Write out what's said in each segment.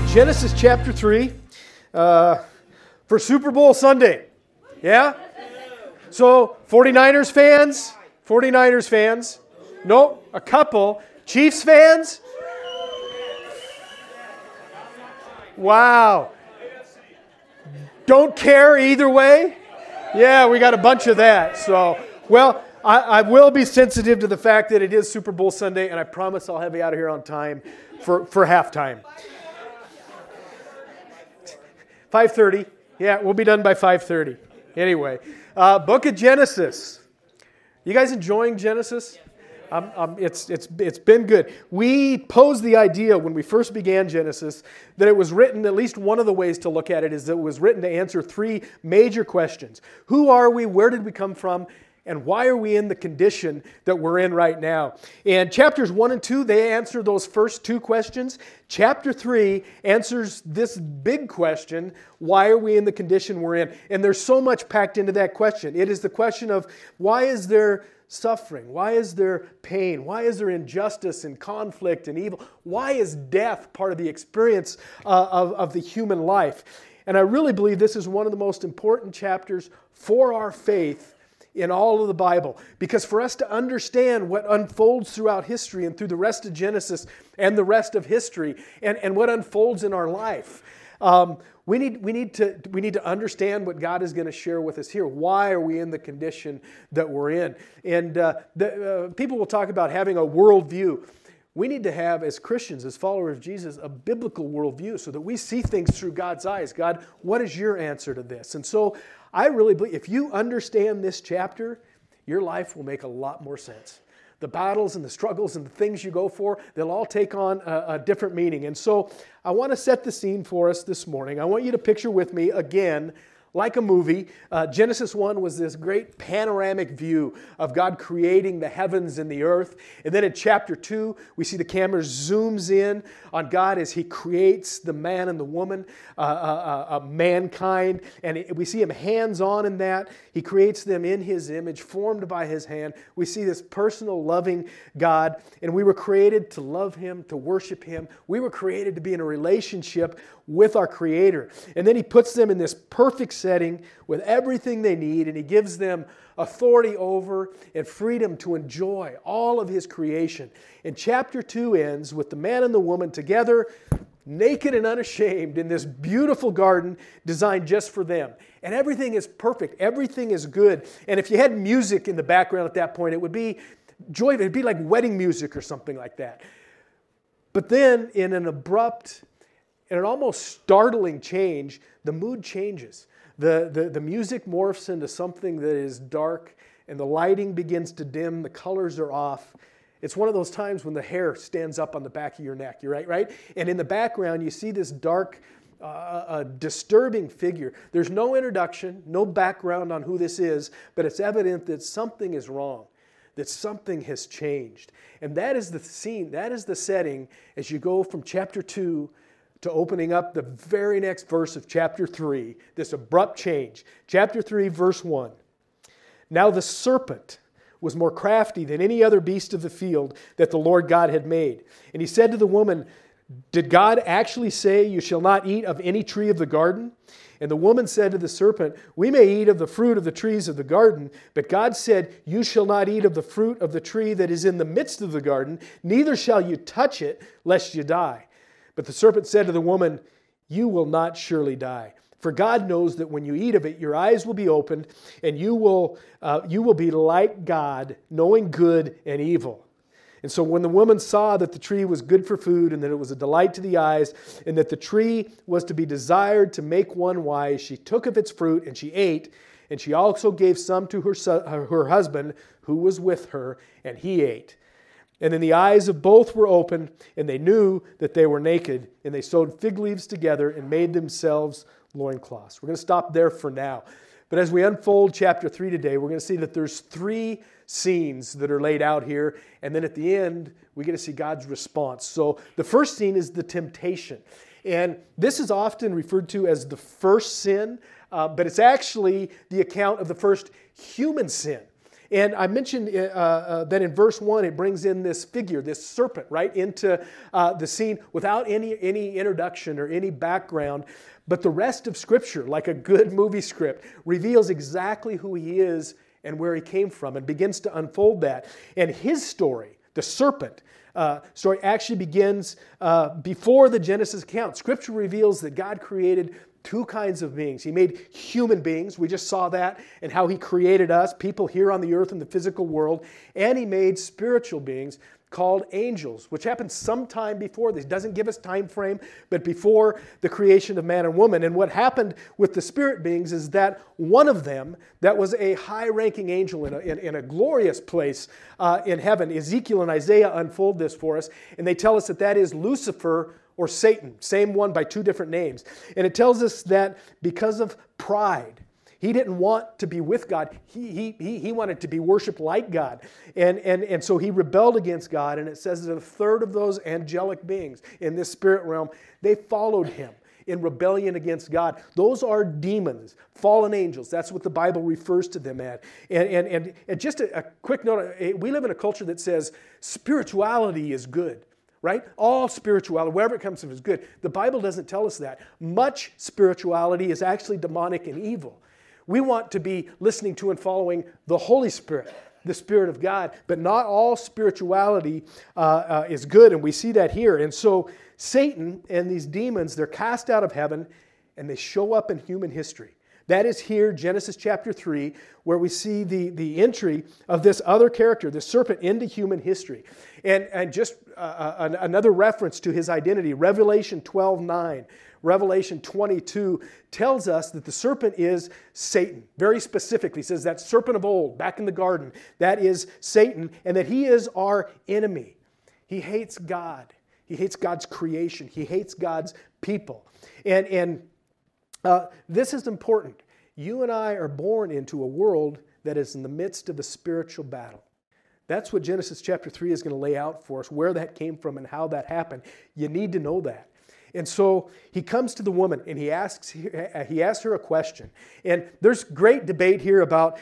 Genesis chapter 3 for Super Bowl Sunday. Yeah? So, 49ers fans? 49ers fans? No, a couple. Chiefs fans? Wow. Don't care either way? Yeah, we got a bunch of that. So, well, I will be sensitive to the fact that it is Super Bowl Sunday, and I promise I'll have you out of here on time for halftime. 5:30. Yeah, we'll be done by 5:30. Anyway, Book of Genesis. You guys enjoying Genesis? It's been good. We posed the idea when we first began Genesis that it was written, at least one of the ways to look at it is that it was written to answer three major questions. Who are we? Where did we come from? And why are we in the condition that we're in right now? And chapters 1 and 2, they answer those first two questions. Chapter 3 answers this big question, why are we in the condition we're in? And there's so much packed into that question. It is the question of why is there suffering? Why is there pain? Why is there injustice and conflict and evil? Why is death part of the experience of the human life? And I really believe this is one of the most important chapters for our faith in all of the Bible. Because for us to understand what unfolds throughout history and through the rest of Genesis and the rest of history and what unfolds in our life, we need to understand what God is going to share with us here. Why are we in the condition that we're in? And people will talk about having a worldview. We need to have, as Christians, as followers of Jesus, a biblical worldview so that we see things through God's eyes. God, what is your answer to this? And so I really believe if you understand this chapter, your life will make a lot more sense. The battles and the struggles and the things you go for, they'll all take on a different meaning. And so I want to set the scene for us this morning. I want you to picture with me again, like a movie. Genesis 1 was this great panoramic view of God creating the heavens and the earth. And then in chapter 2, we see the camera zooms in on God as He creates the man and the woman, mankind. And we see Him hands-on in that. He creates them in His image, formed by His hand. We see this personal, loving God. And we were created to love Him, to worship Him. We were created to be in a relationship with our Creator. And then He puts them in this perfect setting with everything they need, and He gives them authority over and freedom to enjoy all of His creation. And chapter 2 ends with the man and the woman together, naked and unashamed, in this beautiful garden designed just for them. And everything is perfect. Everything is good. And if you had music in the background at that point, it would be joy. It would be like wedding music or something like that. But then in an abrupt and an almost startling change, the mood changes. The music morphs into something that is dark, and the lighting begins to dim, the colors are off. It's one of those times when the hair stands up on the back of your neck, you're right? And in the background, you see this dark, disturbing figure. There's no introduction, no background on who this is, but it's evident that something is wrong, that something has changed. And that is the scene, that is the setting as you go from chapter 2 to opening up the very next verse of chapter 3, this abrupt change. Chapter 3, verse 1. Now the serpent was more crafty than any other beast of the field that the Lord God had made. And he said to the woman, did God actually say, you shall not eat of any tree of the garden? And the woman said to the serpent, we may eat of the fruit of the trees of the garden, but God said, you shall not eat of the fruit of the tree that is in the midst of the garden, neither shall you touch it, lest you die. But the serpent said to the woman, you will not surely die. For God knows that when you eat of it, your eyes will be opened, and you will be like God, knowing good and evil. And so when the woman saw that the tree was good for food, and that it was a delight to the eyes, and that the tree was to be desired to make one wise, she took of its fruit, and she ate, and she also gave some to her husband, who was with her, and he ate. And then the eyes of both were opened, and they knew that they were naked, and they sewed fig leaves together and made themselves loincloths. We're going to stop there for now. But as we unfold chapter 3 today, we're going to see that there's 3 scenes that are laid out here, and then at the end, we get to see God's response. So the first scene is the temptation. And this is often referred to as the first sin, but it's actually the account of the first human sin. And I mentioned that in verse 1, it brings in this figure, this serpent, right, into the scene without any introduction or any background. But the rest of Scripture, like a good movie script, reveals exactly who he is and where he came from and begins to unfold that. And his story, the serpent story, actually begins before the Genesis account. Scripture reveals that God created two kinds of beings. He made human beings. We just saw that and how he created us, people here on the earth in the physical world. And he made spiritual beings called angels, which happened sometime before this. Doesn't give us time frame, but before the creation of man and woman. And what happened with the spirit beings is that one of them, that was a high-ranking angel in a glorious place in heaven. Ezekiel and Isaiah unfold this for us, and they tell us that that is Lucifer, or Satan, same one by two different names. And it tells us that because of pride, he didn't want to be with God. He wanted to be worshiped like God. And so he rebelled against God. And it says that a third of those angelic beings in this spirit realm, they followed him in rebellion against God. Those are demons, fallen angels. That's what the Bible refers to them as. And just a quick note, we live in a culture that says spirituality is good. Right? All spirituality, wherever it comes from, is good. The Bible doesn't tell us that. Much spirituality is actually demonic and evil. We want to be listening to and following the Holy Spirit, the Spirit of God, but not all spirituality is good, and we see that here. And so Satan and these demons, they're cast out of heaven, and they show up in human history. That is here, Genesis chapter 3, where we see the entry of this other character, the serpent, into human history. And just another reference to his identity, Revelation 12:9, Revelation 22 tells us that the serpent is Satan. Very specifically, says that serpent of old, back in the garden, that is Satan, and that he is our enemy. He hates God. He hates God's creation. He hates God's people. And this is important. You and I are born into a world that is in the midst of a spiritual battle. That's what Genesis chapter 3 is going to lay out for us, where that came from and how that happened. You need to know that. And so he comes to the woman and he asks her a question. And there's great debate here about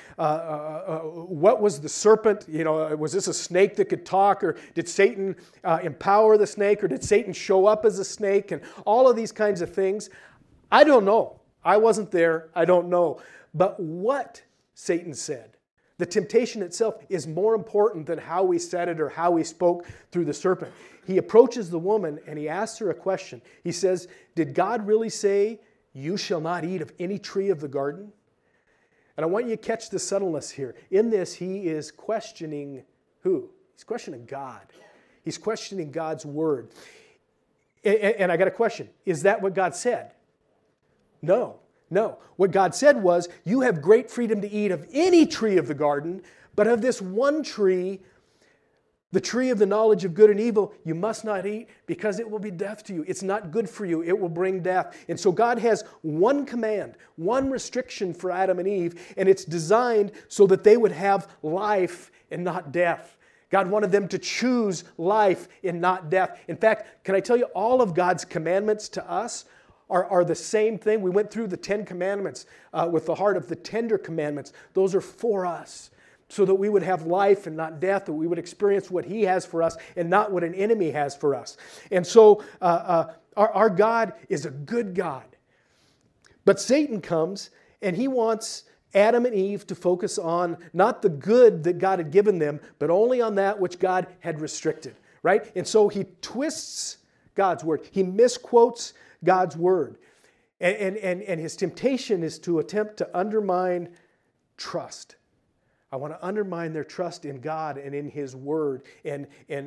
what was the serpent, was this a snake that could talk, or did Satan empower the snake, or did Satan show up as a snake, and all of these kinds of things. I don't know. I wasn't there. I don't know. But what Satan said, the temptation itself, is more important than how we said it or how we spoke through the serpent. He approaches the woman and he asks her a question. He says, did God really say, you shall not eat of any tree of the garden? And I want you to catch the subtleness here. In this, he is questioning who? He's questioning God. He's questioning God's word. And I got a question. Is that what God said? No. What God said was, you have great freedom to eat of any tree of the garden, but of this one tree, the tree of the knowledge of good and evil, you must not eat, because it will be death to you. It's not good for you. It will bring death. And so God has one command, one restriction for Adam and Eve, and it's designed so that they would have life and not death. God wanted them to choose life and not death. In fact, can I tell you, all of God's commandments to us are the same thing. We went through the 10 commandments with the heart of the tender commandments. Those are for us, so that we would have life and not death, that we would experience what he has for us and not what an enemy has for us. And so our God is a good God. But Satan comes and he wants Adam and Eve to focus on not the good that God had given them, but only on that which God had restricted, right? And so he twists God's word. He misquotes God's word. And his temptation is to attempt to undermine trust. I want to undermine their trust in God and in his word and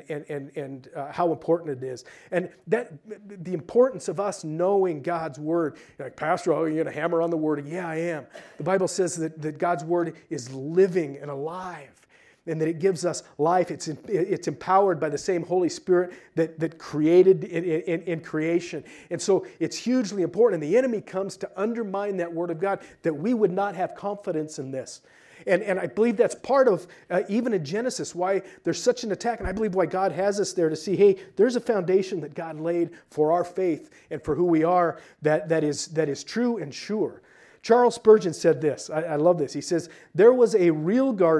how important it is. And that the importance of us knowing God's word. You're like, Pastor, you're going to hammer on the word. Yeah, I am. The Bible says that God's word is living and alive, and that it gives us life. It's empowered by the same Holy Spirit that created in creation. And so it's hugely important. And the enemy comes to undermine that word of God, that we would not have confidence in this. And I believe that's part of, even in Genesis, why there's such an attack. And I believe why God has us there to see, hey, there's a foundation that God laid for our faith and for who we are that is true and sure. Charles Spurgeon said this. I love this. He says, there was a real garden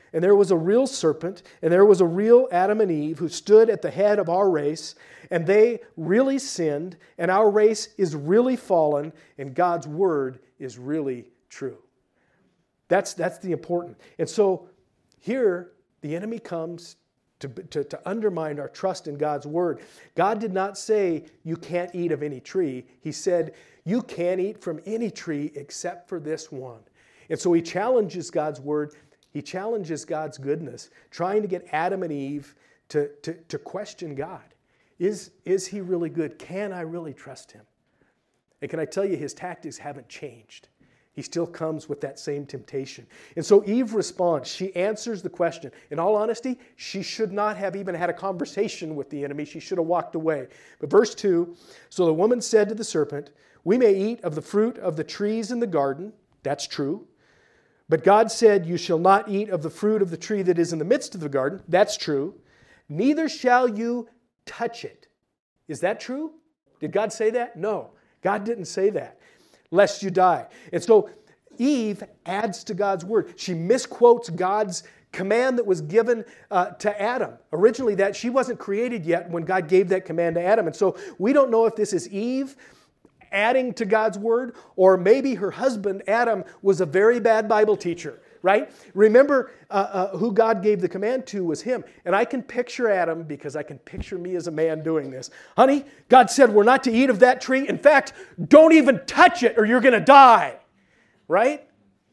and there was a real serpent, and there was a real Adam and Eve who stood at the head of our race, and they really sinned, and our race is really fallen, and God's word is really true. That's the important. And so here, the enemy comes to undermine our trust in God's word. God did not say you can't eat of any tree. He said you can eat from any tree except for this one. And so he challenges God's word. He challenges God's goodness, trying to get Adam and Eve to question God. Is he really good? Can I really trust him? And can I tell you, his tactics haven't changed. He still comes with that same temptation. And so Eve responds. She answers the question. In all honesty, she should not have even had a conversation with the enemy. She should have walked away. But verse 2, so the woman said to the serpent, we may eat of the fruit of the trees in the garden. That's true. But God said, you shall not eat of the fruit of the tree that is in the midst of the garden. That's true. Neither shall you touch it. Is that true? Did God say that? No, God didn't say that. Lest you die. And so Eve adds to God's word. She misquotes God's command that was given to Adam. Originally, that she wasn't created yet when God gave that command to Adam. And so we don't know if this is Eve adding to God's word, or maybe her husband, Adam, was a very bad Bible teacher, right? Remember, who God gave the command to was him. And I can picture Adam, because I can picture me as a man doing this. Honey, God said we're not to eat of that tree. In fact, don't even touch it or you're going to die, right?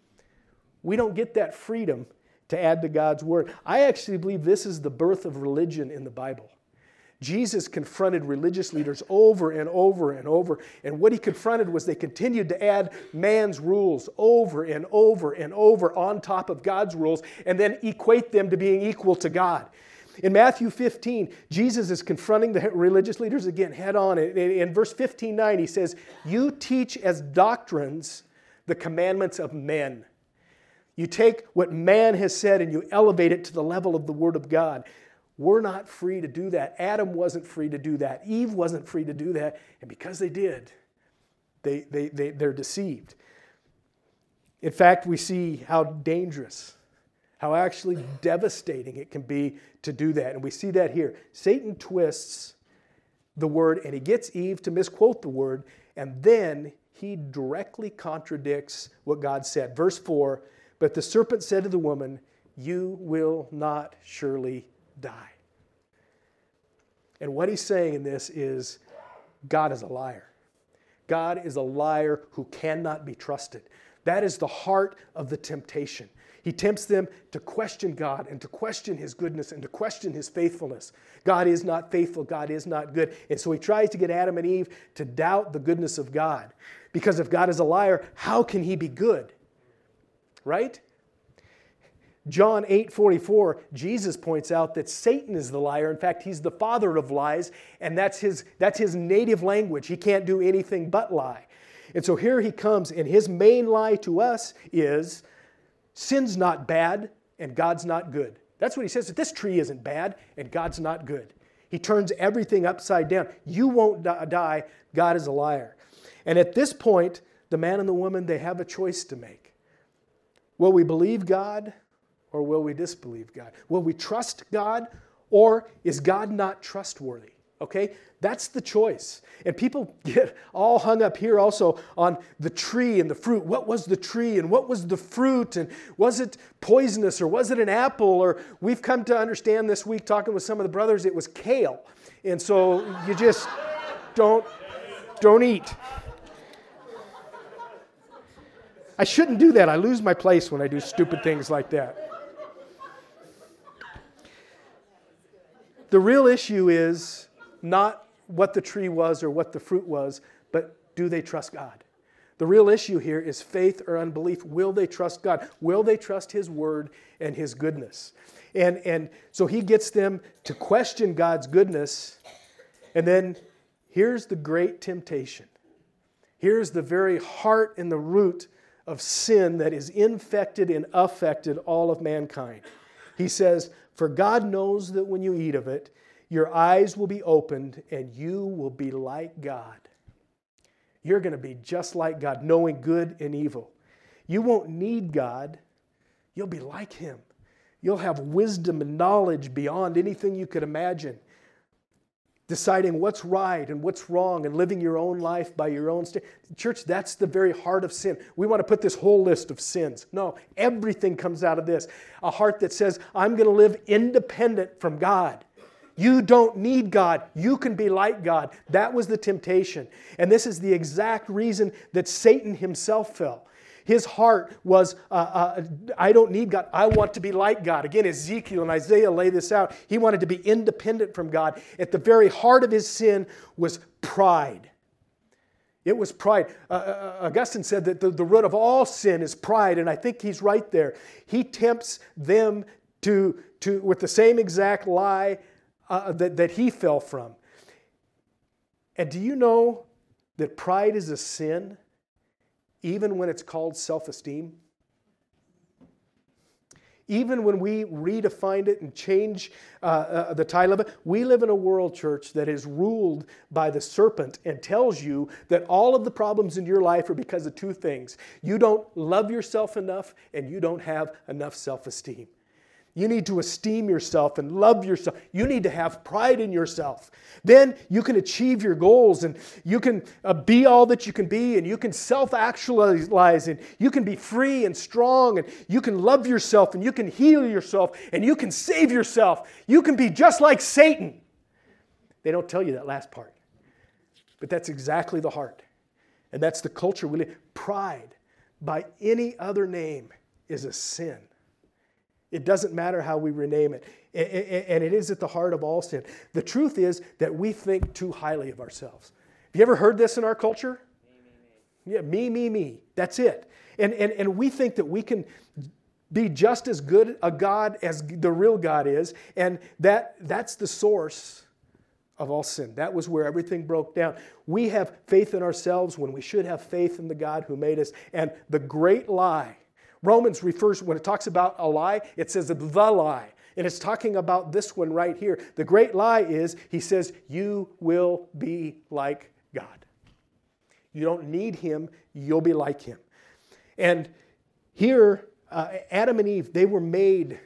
We don't get that freedom to add to God's word. I actually believe this is the birth of religion in the Bible. Jesus confronted religious leaders over and over and over. And what he confronted was they continued to add man's rules over and over and over on top of God's rules and then equate them to being equal to God. In Matthew 15, Jesus is confronting the religious leaders again head on. In verse 15:9, he says, you teach as doctrines the commandments of men. You take what man has said and you elevate it to the level of the Word of God. We're not free to do that. Adam wasn't free to do that. Eve wasn't free to do that. And because they did, they're deceived. In fact, we see how dangerous, how actually devastating it can be to do that. And we see that here. Satan twists the word and he gets Eve to misquote the word. And then he directly contradicts what God said. Verse 4, but the serpent said to the woman, you will not surely die. And what he's saying in this is God is a liar. God is a liar who cannot be trusted. That is the heart of the temptation. He tempts them to question God and to question his goodness and to question his faithfulness. God is not faithful. God is not good. And so he tries to get Adam and Eve to doubt the goodness of God. Because if God is a liar, how can he be good? Right? John 8:44, Jesus points out that Satan is the liar. In fact, he's the father of lies, and that's his native language. He can't do anything but lie. And so here he comes, and his main lie to us is sin's not bad and God's not good. That's what he says, that this tree isn't bad and God's not good. He turns everything upside down. You won't die. God is a liar. And at this point, the man and the woman, they have a choice to make. Will we believe God? Or will we disbelieve God? Will we trust God? Or is God not trustworthy? Okay? That's the choice. And people get all hung up here also on the tree and the fruit. What was the tree and what was the fruit? And was it poisonous or was it an apple? Or we've come to understand this week talking with some of the brothers, it was kale. And so you just don't eat. I shouldn't do that. I lose my place when I do stupid things like that. The real issue is not what the tree was or what the fruit was, but do they trust God? The real issue here is faith or unbelief. Will they trust God? Will they trust his word and his goodness? And so he gets them to question God's goodness. And then here's the great temptation. Here's the very heart and the root of sin that is infected and affected all of mankind. He says, for God knows that when you eat of it, your eyes will be opened and you will be like God. You're going to be just like God, knowing good and evil. You won't need God. You'll be like him. You'll have wisdom and knowledge beyond anything you could imagine. Deciding what's right and what's wrong and living your own life by your own standards. Church, that's the very heart of sin. We want to put this whole list of sins. No, everything comes out of this. A heart that says, I'm going to live independent from God. You don't need God. You can be like God. That was the temptation. And this is the exact reason that Satan himself fell. His heart was, I don't need God. I want to be like God. Again, Ezekiel and Isaiah lay this out. He wanted to be independent from God. At the very heart of his sin was pride. It was pride. Augustine said that the root of all sin is pride, and I think he's right there. He tempts them to with the same exact lie that he fell from. And do you know that pride is a sin? Even when it's called self-esteem? Even when we redefine it and change the title of it, we live in a world, church, that is ruled by the serpent and tells you that all of the problems in your life are because of two things. You don't love yourself enough and you don't have enough self-esteem. You need to esteem yourself and love yourself. You need to have pride in yourself. Then you can achieve your goals and you can be all that you can be and you can self-actualize and you can be free and strong and you can love yourself and you can heal yourself and you can save yourself. You can be just like Satan. They don't tell you that last part. But that's exactly the heart. And that's the culture we live. Pride by any other name is a sin. It doesn't matter how we rename it. And it is at the heart of all sin. The truth is that we think too highly of ourselves. Have you ever heard this in our culture? Yeah, me. That's it. And we think that we can be just as good a God as the real God is. And that's the source of all sin. That was where everything broke down. We have faith in ourselves when we should have faith in the God who made us. And the great lie, Romans refers, when it talks about a lie, it says the lie. And it's talking about this one right here. The great lie is, he says, you will be like God. You don't need him, you'll be like him. And here, Adam and Eve, they were made,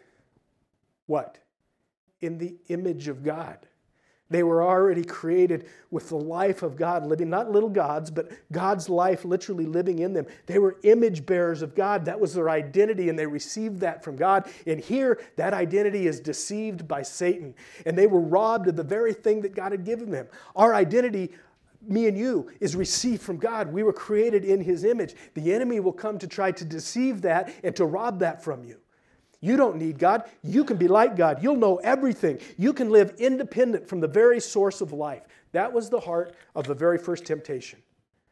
what? In the image of God. They were already created with the life of God living, not little gods, but God's life literally living in them. They were image bearers of God. That was their identity, and they received that from God. And here, that identity is deceived by Satan. And they were robbed of the very thing that God had given them. Our identity, me and you, is received from God. We were created in his image. The enemy will come to try to deceive that and to rob that from you. You don't need God. You can be like God. You'll know everything. You can live independent from the very source of life. That was the heart of the very first temptation.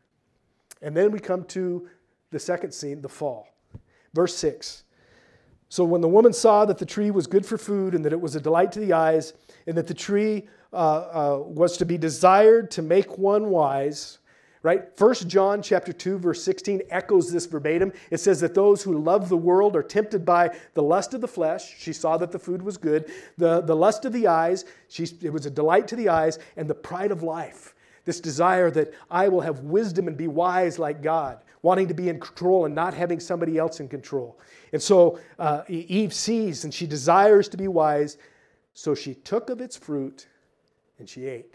And then we come to the second scene, the fall. Verse 6. So when the woman saw that the tree was good for food and that it was a delight to the eyes and that the tree was to be desired to make one wise, right? 1 John chapter 2, verse 16 echoes this verbatim. It says that those who love the world are tempted by the lust of the flesh. She saw that the food was good. The lust of the eyes, it was a delight to the eyes, and the pride of life. This desire that I will have wisdom and be wise like God, wanting to be in control and not having somebody else in control. And so Eve sees and she desires to be wise. So she took of its fruit and she ate.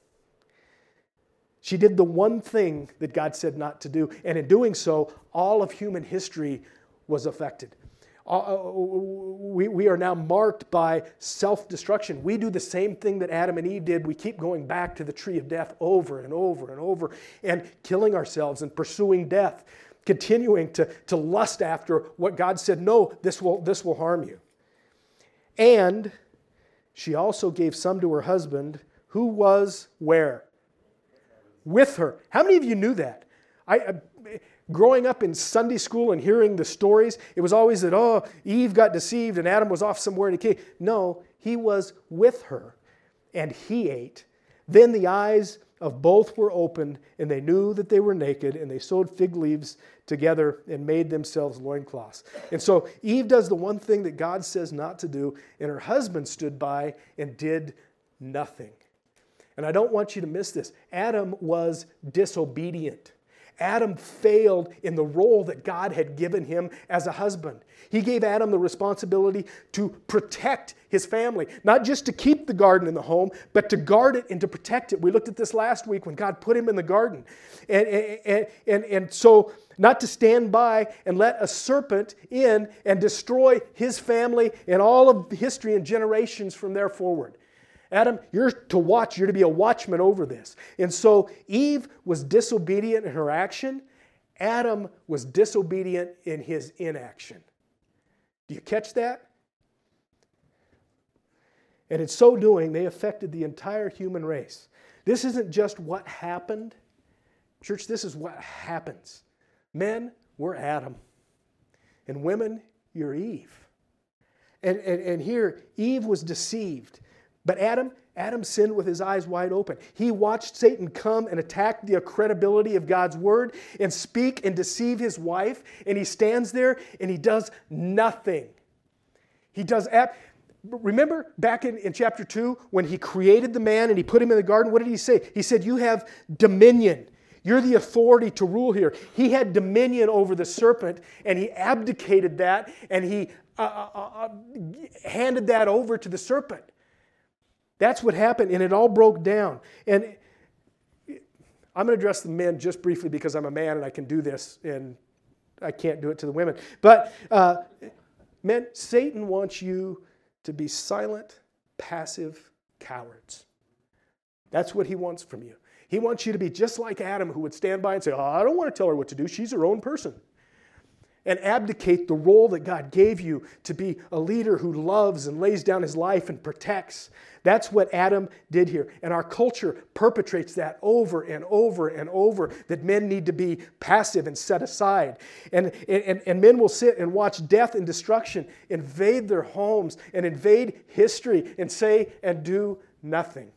She did the one thing that God said not to do. And in doing so, all of human history was affected. We are now marked by self-destruction. We do the same thing that Adam and Eve did. We keep going back to the tree of death over and over and over and killing ourselves and pursuing death, continuing to lust after what God said, no, this will harm you. And she also gave some to her husband who was where? With her. How many of you knew that? Growing up in Sunday school and hearing the stories, it was always that, Eve got deceived and Adam was off somewhere in a cave. No, he was with her and he ate. Then the eyes of both were opened and they knew that they were naked and they sewed fig leaves together and made themselves loincloths. And so Eve does the one thing that God says not to do, and her husband stood by and did nothing. And I don't want you to miss this. Adam was disobedient. Adam failed in the role that God had given him as a husband. He gave Adam the responsibility to protect his family, not just to keep the garden in the home, but to guard it and to protect it. We looked at this last week when God put him in the garden. And so not to stand by and let a serpent in and destroy his family and all of history and generations from there forward. Adam, you're to watch. You're to be a watchman over this. And so Eve was disobedient in her action. Adam was disobedient in his inaction. Do you catch that? And in so doing, they affected the entire human race. This isn't just what happened. Church, this is what happens. Men, we're Adam. And women, you're Eve. And here, Eve was deceived. But Adam sinned with his eyes wide open. He watched Satan come and attack the credibility of God's word and speak and deceive his wife. And he stands there and he does nothing. Remember back in chapter 2 when he created the man and he put him in the garden, what did he say? He said, you have dominion. You're the authority to rule here. He had dominion over the serpent and he abdicated that and he handed that over to the serpent. That's what happened, and it all broke down. And I'm going to address the men just briefly because I'm a man and I can do this, and I can't do it to the women. But men, Satan wants you to be silent, passive cowards. That's what he wants from you. He wants you to be just like Adam, who would stand by and say, I don't want to tell her what to do. She's her own person. And abdicate the role that God gave you to be a leader who loves and lays down his life and protects. That's what Adam did here. And our culture perpetrates that over and over and over, that men need to be passive and set aside. And men will sit and watch death and destruction invade their homes and invade history and say and do nothing.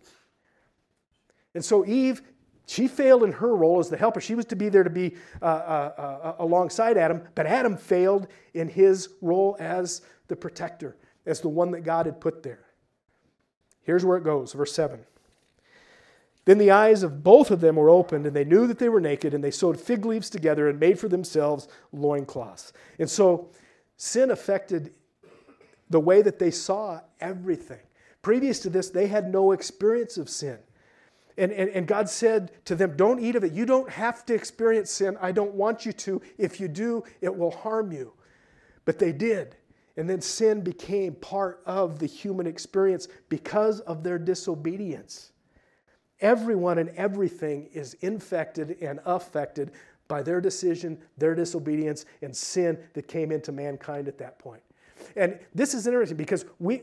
And so Eve, she failed in her role as the helper. She was to be there to be alongside Adam, but Adam failed in his role as the protector, as the one that God had put there. Here's where it goes, verse 7. Then the eyes of both of them were opened, and they knew that they were naked, and they sewed fig leaves together and made for themselves loincloths. And so sin affected the way that they saw everything. Previous to this, they had no experience of sin. And God said to them, don't eat of it. You don't have to experience sin. I don't want you to. If you do, it will harm you. But they did. And then sin became part of the human experience because of their disobedience. Everyone and everything is infected and affected by their decision, their disobedience, and sin that came into mankind at that point. And this is interesting because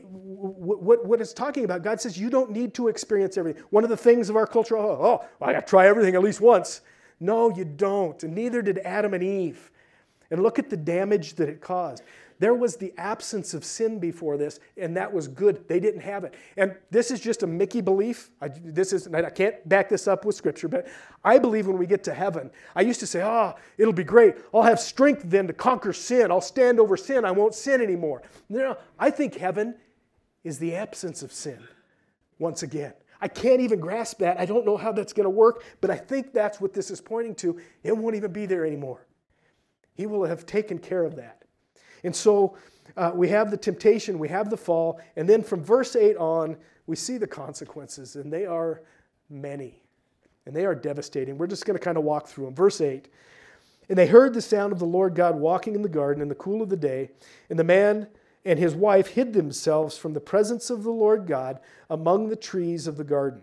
what it's talking about, God says you don't need to experience everything. One of the things of our culture, I got to try everything at least once. No, you don't. And neither did Adam and Eve. And look at the damage that it caused. There was the absence of sin before this, and that was good. They didn't have it. And this is just a Mickey belief. I can't back this up with Scripture, but I believe when we get to heaven, I used to say, it'll be great. I'll have strength then to conquer sin. I'll stand over sin. I won't sin anymore. No, I think heaven is the absence of sin once again. I can't even grasp that. I don't know how that's going to work, but I think that's what this is pointing to. It won't even be there anymore. He will have taken care of that. And so we have the temptation, we have the fall, and then from verse 8 on, we see the consequences, and they are many, and they are devastating. We're just going to kind of walk through them. Verse 8, and they heard the sound of the Lord God walking in the garden in the cool of the day, and the man and his wife hid themselves from the presence of the Lord God among the trees of the garden.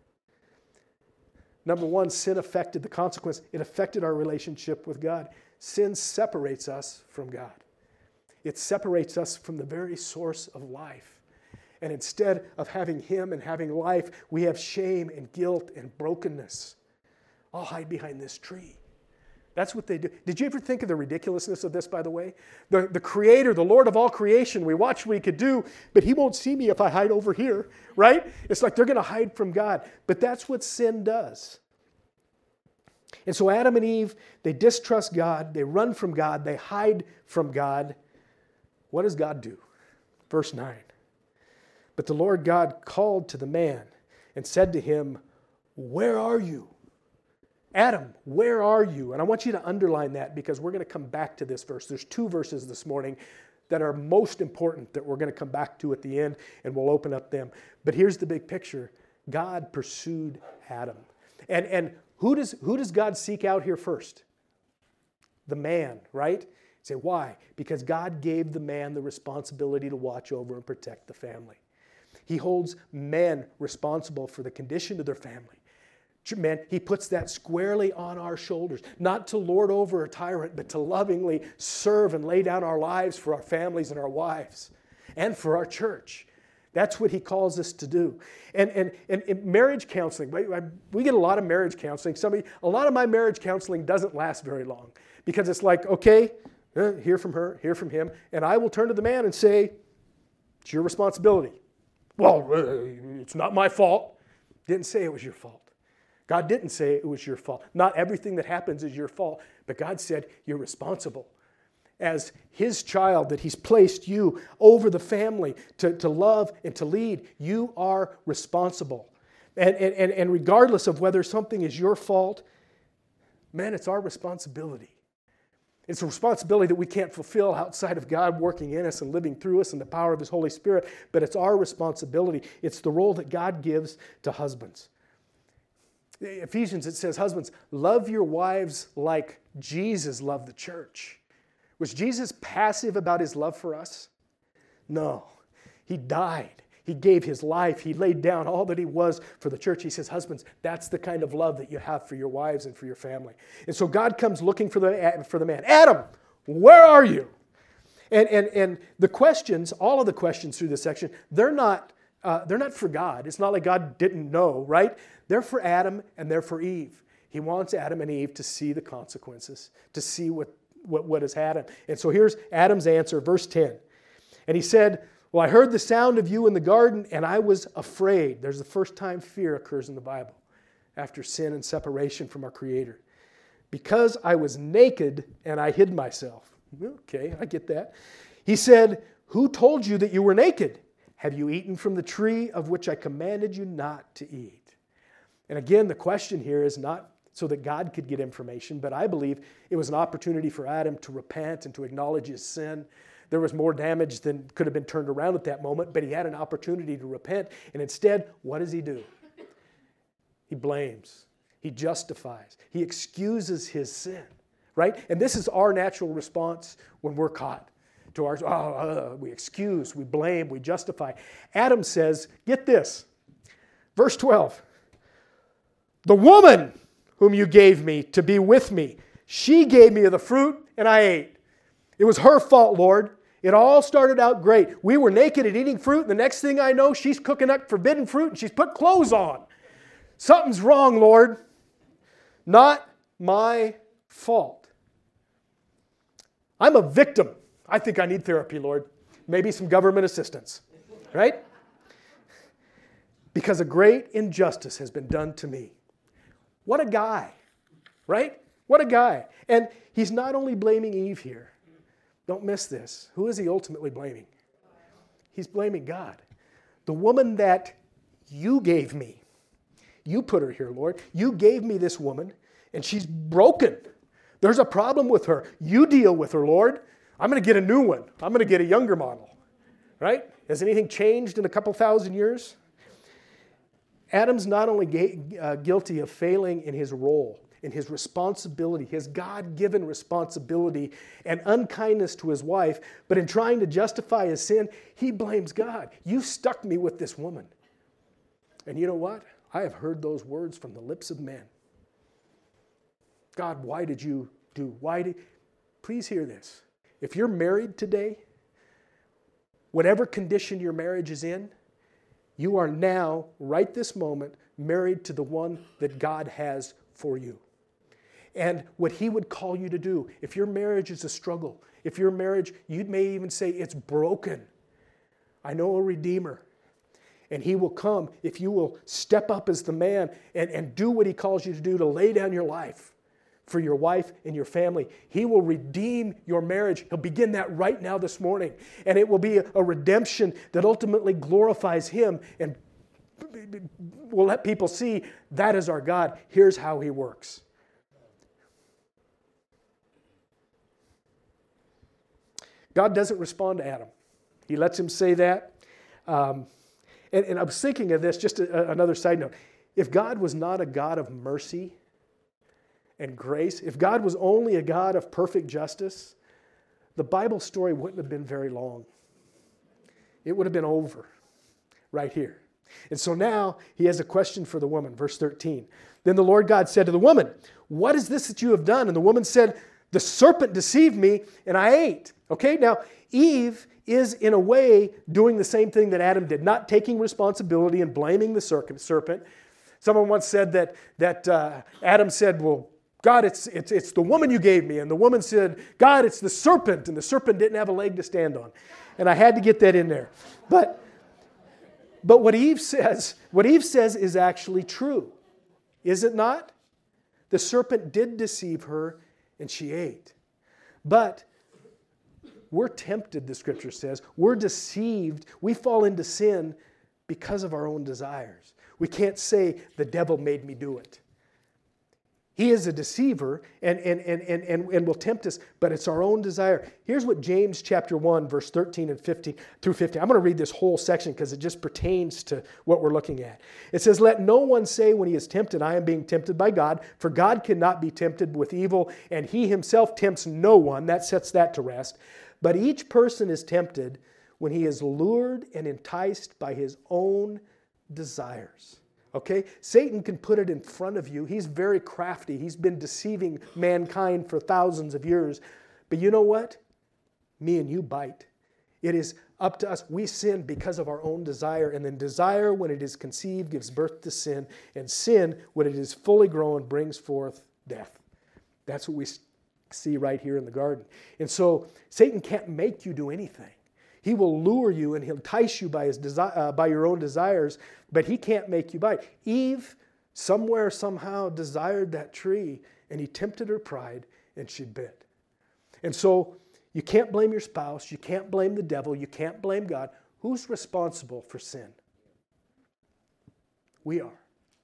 Number one, sin affected the consequence. It affected our relationship with God. Sin separates us from God. It separates us from the very source of life. And instead of having Him and having life, we have shame and guilt and brokenness. I'll hide behind this tree. That's what they do. Did you ever think of the ridiculousness of this, by the way? The Creator, the Lord of all creation, we watch what He could do, but He won't see me if I hide over here, right? It's like they're going to hide from God. But that's what sin does. And so Adam and Eve, they distrust God, they run from God, they hide from God. What does God do? Verse 9. But the Lord God called to the man and said to him, "Where are you?" Adam, where are you? And I want you to underline that because we're going to come back to this verse. There's 2 verses this morning that are most important that we're going to come back to at the end, and we'll open up them. But here's the big picture. God pursued Adam. And who does God seek out here first? The man, right? You say, why? Because God gave the man the responsibility to watch over and protect the family. He holds men responsible for the condition of their family. Man, he puts that squarely on our shoulders, not to lord over a tyrant, but to lovingly serve and lay down our lives for our families and our wives and for our church. That's what he calls us to do. And in marriage counseling, we get a lot of marriage counseling. A lot of my marriage counseling doesn't last very long because it's like, okay, hear from her, hear from him, and I will turn to the man and say, it's your responsibility. Well, it's not my fault. Didn't say it was your fault. God didn't say it was your fault. Not everything that happens is your fault, but God said you're responsible. As his child, that he's placed you over the family to love and to lead, you are responsible. And regardless of whether something is your fault, man, it's our responsibility. It's a responsibility that we can't fulfill outside of God working in us and living through us and the power of his Holy Spirit, but it's our responsibility. It's the role that God gives to husbands. Ephesians, it says, husbands, love your wives like Jesus loved the church. Was Jesus passive about his love for us? No. He died. He gave his life. He laid down all that he was for the church. He says, husbands, that's the kind of love that you have for your wives and for your family. And so God comes looking for the man. Adam, where are you? And the questions, all of the questions through this section, they're not for God. It's not like God didn't know, right? They're for Adam and they're for Eve. He wants Adam and Eve to see the consequences, to see what has happened. And so here's Adam's answer, verse 10. And he said, well, I heard the sound of you in the garden and I was afraid. There's the first time fear occurs in the Bible after sin and separation from our Creator. Because I was naked and I hid myself. Okay, I get that. He said, who told you that you were naked? Have you eaten from the tree of which I commanded you not to eat? And again, the question here is not so that God could get information, but I believe it was an opportunity for Adam to repent and to acknowledge his sin. There was more damage than could have been turned around at that moment, but he had an opportunity to repent. And instead, what does he do? He blames. He justifies. He excuses his sin, right? And this is our natural response when we're caught. We excuse, we blame, we justify. Adam says, get this, verse 12. The woman whom you gave me to be with me, she gave me of the fruit and I ate. It was her fault, Lord. It all started out great. We were naked and eating fruit, and the next thing I know, she's cooking up forbidden fruit and she's put clothes on. Something's wrong, Lord. Not my fault. I'm a victim. I think I need therapy, Lord. Maybe some government assistance, right? Because a great injustice has been done to me. What a guy, right? What a guy. And he's not only blaming Eve here. Don't miss this. Who is he ultimately blaming? He's blaming God. The woman that you gave me. You put her here, Lord. You gave me this woman, and she's broken. There's a problem with her. You deal with her, Lord. I'm going to get a new one. I'm going to get a younger model, right? Has anything changed in a couple thousand years? Adam's not only guilty of failing in his role, in his responsibility, his God-given responsibility and unkindness to his wife, but in trying to justify his sin, he blames God. You stuck me with this woman. And you know what? I have heard those words from the lips of men. God, why did you do? Please hear this. If you're married today, whatever condition your marriage is in, you are now, right this moment, married to the one that God has for you. And what he would call you to do, if your marriage is a struggle, if your marriage, you may even say it's broken, I know a Redeemer. And he will come if you will step up as the man and do what he calls you to do, to lay down your life for your wife and your family. He will redeem your marriage. He'll begin that right now this morning. And it will be a redemption that ultimately glorifies him and will let people see that is our God. Here's how he works. God doesn't respond to Adam. He lets him say that. And I was thinking of this, just another side note. If God was not a God of mercy and grace, if God was only a God of perfect justice, the Bible story wouldn't have been very long. It would have been over right here. And so now he has a question for the woman, verse 13. Then the Lord God said to the woman, "What is this that you have done?" And the woman said, "The serpent deceived me and I ate." Okay, now Eve is in a way doing the same thing that Adam did, not taking responsibility and blaming the serpent. Someone once said that Adam said, "Well, God, it's the woman you gave me." And the woman said, "God, it's the serpent." And the serpent didn't have a leg to stand on. And I had to get that in there. But what Eve says is actually true. Is it not? The serpent did deceive her and she ate. But we're tempted, the scripture says. We're deceived. We fall into sin because of our own desires. We can't say the devil made me do it. He is a deceiver and will tempt us, but it's our own desire. Here's what James chapter 1, verse 13 and 15 through 15. I'm going to read this whole section because it just pertains to what we're looking at. It says, "Let no one say when he is tempted, I am being tempted by God, for God cannot be tempted with evil, and he himself tempts no one." That sets that to rest. "But each person is tempted when he is lured and enticed by his own desires." Okay? Satan can put it in front of you. He's very crafty. He's been deceiving mankind for thousands of years. But you know what? Me and you bite. It is up to us. We sin because of our own desire. And then desire, when it is conceived, gives birth to sin. And sin, when it is fully grown, brings forth death. That's what we see right here in the garden. And so Satan can't make you do anything. He will lure you and he'll entice you by your own desires, but he can't make you bite. Eve, somewhere, somehow, desired that tree, and he tempted her pride, and she bit. And so you can't blame your spouse, you can't blame the devil, you can't blame God. Who's responsible for sin? We are.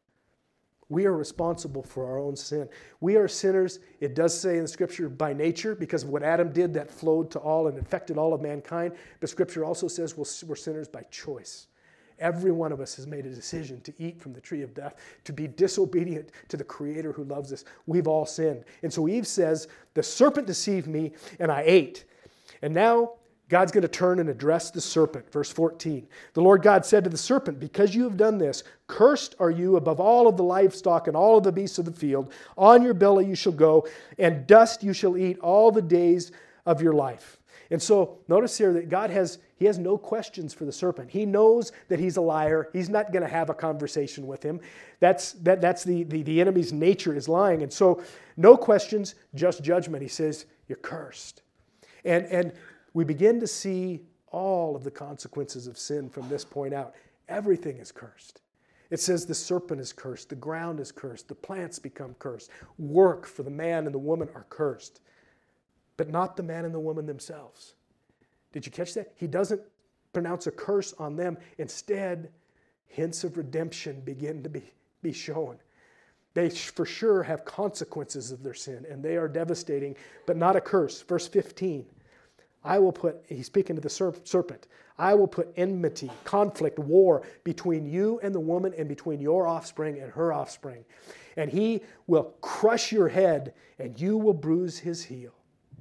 We are responsible for our own sin. We are sinners, it does say in the Scripture, by nature, because of what Adam did that flowed to all and infected all of mankind. But Scripture also says we're sinners by choice. Every one of us has made a decision to eat from the tree of death, to be disobedient to the Creator who loves us. We've all sinned. And so Eve says, "The serpent deceived me and I ate." And now God's going to turn and address the serpent. Verse 14. "The Lord God said to the serpent, because you have done this, cursed are you above all of the livestock and all of the beasts of the field. On your belly you shall go, and dust you shall eat all the days of your life." And so notice here that God has no questions for the serpent. He knows that he's a liar. He's not going to have a conversation with him. That's the enemy's nature, is lying. And so no questions, just judgment. He says, "You're cursed." And we begin to see all of the consequences of sin from this point out. Everything is cursed. It says the serpent is cursed, the ground is cursed, the plants become cursed. Work for the man and the woman are cursed, but not the man and the woman themselves. Did you catch that? He doesn't pronounce a curse on them. Instead, hints of redemption begin to be shown. They for sure have consequences of their sin, and they are devastating, but not a curse. Verse 15. He's speaking to the serpent, "I will put enmity, conflict, war between you and the woman and between your offspring and her offspring. And he will crush your head and you will bruise his heel."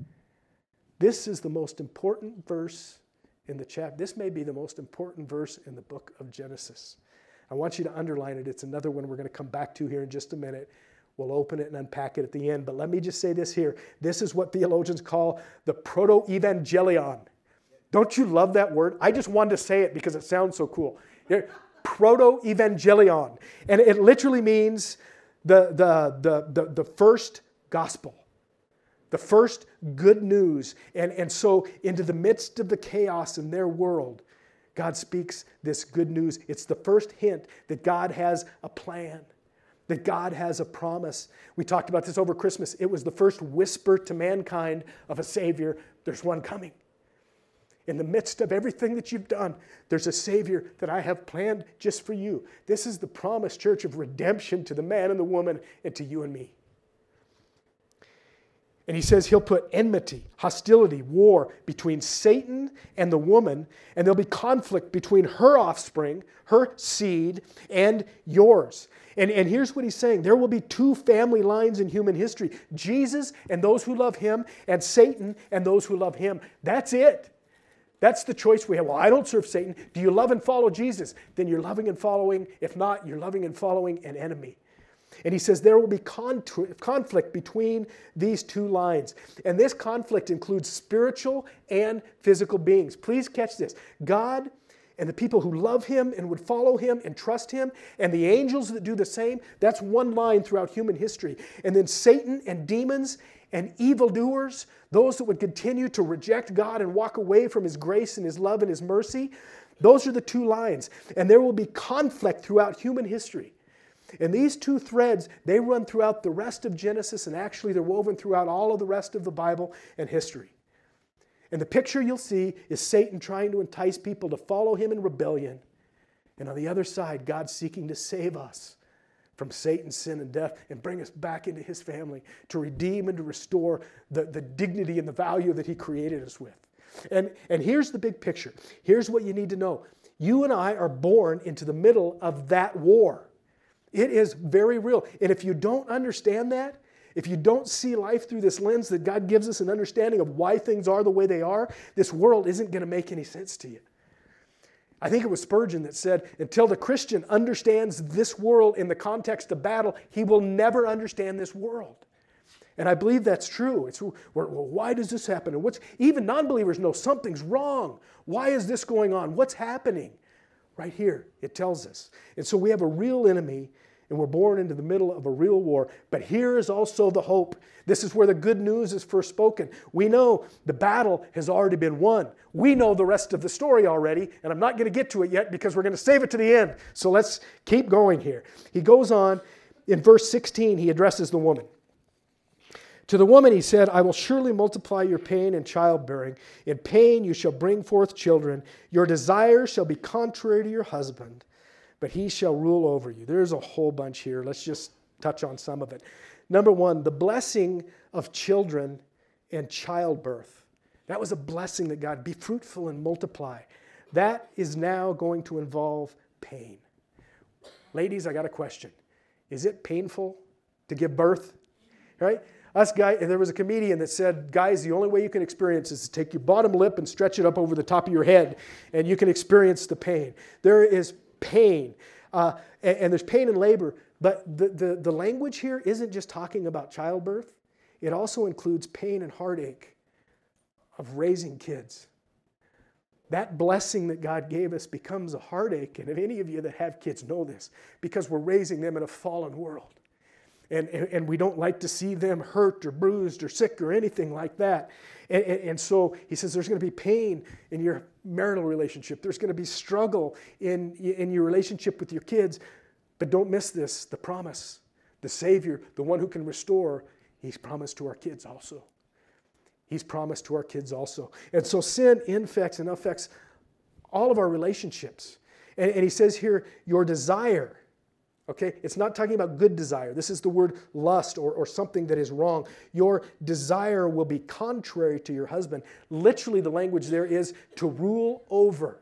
This is the most important verse in the chapter. This may be the most important verse in the book of Genesis. I want you to underline it. It's another one we're going to come back to here in just a minute. We'll open it and unpack it at the end. But let me just say this here. This is what theologians call the proto-evangelion. Don't you love that word? I just wanted to say it because it sounds so cool. Proto-evangelion. And it literally means the first gospel. The first good news. And so into the midst of the chaos in their world, God speaks this good news. It's the first hint that God has a plan, that God has a promise. We talked about this over Christmas. It was the first whisper to mankind of a Savior. There's one coming. In the midst of everything that you've done, there's a Savior that I have planned just for you. This is the promise, church, of redemption to the man and the woman and to you and me. And he says he'll put enmity, hostility, war between Satan and the woman, and there'll be conflict between her offspring, her seed, and yours. And here's what he's saying. There will be two family lines in human history. Jesus and those who love him, and Satan and those who love him. That's it. That's the choice we have. Well, I don't serve Satan. Do you love and follow Jesus? Then you're loving and following. If not, you're loving and following an enemy. And he says there will be conflict between these two lines. And this conflict includes spiritual and physical beings. Please catch this. God and the people who love him and would follow him and trust him, and the angels that do the same, that's one line throughout human history. And then Satan and demons and evildoers, those that would continue to reject God and walk away from his grace and his love and his mercy, those are the two lines. And there will be conflict throughout human history. And these two threads, they run throughout the rest of Genesis, and actually they're woven throughout all of the rest of the Bible and history. And the picture you'll see is Satan trying to entice people to follow him in rebellion. And on the other side, God seeking to save us from Satan's sin and death and bring us back into his family to redeem and to restore the dignity and the value that he created us with. And here's the big picture. Here's what you need to know. You and I are born into the middle of that war. It is very real. And if you don't understand that, if you don't see life through this lens that God gives us an understanding of why things are the way they are, this world isn't going to make any sense to you. I think it was Spurgeon that said, until the Christian understands this world in the context of battle, he will never understand this world. And I believe that's true. It's, well, why does this happen? And even non-believers know something's wrong. Why is this going on? What's happening? Right here, it tells us. And so we have a real enemy, and we're born into the middle of a real war. But here is also the hope. This is where the good news is first spoken. We know the battle has already been won. We know the rest of the story already, and I'm not going to get to it yet because we're going to save it to the end. So let's keep going here. He goes on, in verse 16, he addresses the woman. To the woman he said, I will surely multiply your pain in childbearing. In pain you shall bring forth children. Your desire shall be contrary to your husband, but he shall rule over you. There's a whole bunch here. Let's just touch on some of it. Number one, the blessing of children and childbirth. That was a blessing that God, be fruitful and multiply. That is now going to involve pain. Ladies, I got a question. Is it painful to give birth? Right? Us guys, and there was a comedian that said, guys, the only way you can experience is to take your bottom lip and stretch it up over the top of your head, and you can experience the pain. There is pain, and there's pain in labor, but the language here isn't just talking about childbirth. It also includes pain and heartache of raising kids. That blessing that God gave us becomes a heartache, and if any of you that have kids know this, because we're raising them in a fallen world. And we don't like to see them hurt or bruised or sick or anything like that. And so he says there's going to be pain in your marital relationship. There's going to be struggle in your relationship with your kids. But don't miss this, the promise. The Savior, the one who can restore, he's promised to our kids also. He's promised to our kids also. And so sin infects and affects all of our relationships. And he says here, your desire. Okay, it's not talking about good desire. This is the word lust or something that is wrong. Your desire will be contrary to your husband. Literally, the language there is to rule over.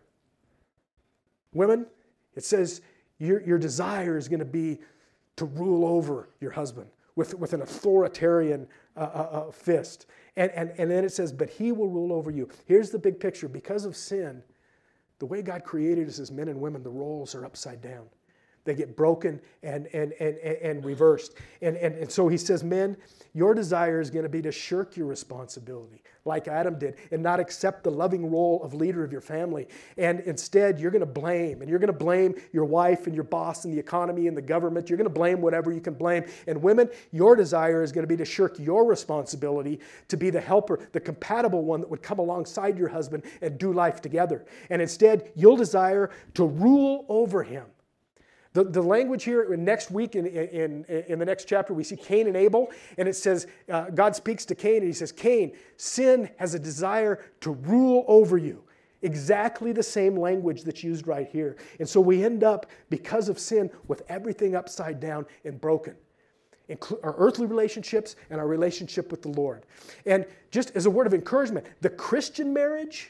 Women, it says your desire is going to be to rule over your husband with an authoritarian fist. And then it says, but he will rule over you. Here's the big picture. Because of sin, the way God created us as men and women, the roles are upside down. They get broken and reversed. And so he says, men, your desire is going to be to shirk your responsibility like Adam did and not accept the loving role of leader of your family. And instead, you're going to blame. And you're going to blame your wife and your boss and the economy and the government. You're going to blame whatever you can blame. And women, your desire is going to be to shirk your responsibility to be the helper, the compatible one that would come alongside your husband and do life together. And instead, you'll desire to rule over him. The language here, next week in the next chapter, we see Cain and Abel, and it says, God speaks to Cain, and he says, Cain, sin has a desire to rule over you. Exactly the same language that's used right here. And so we end up, because of sin, with everything upside down and broken. our earthly relationships and our relationship with the Lord. And just as a word of encouragement, the Christian marriage,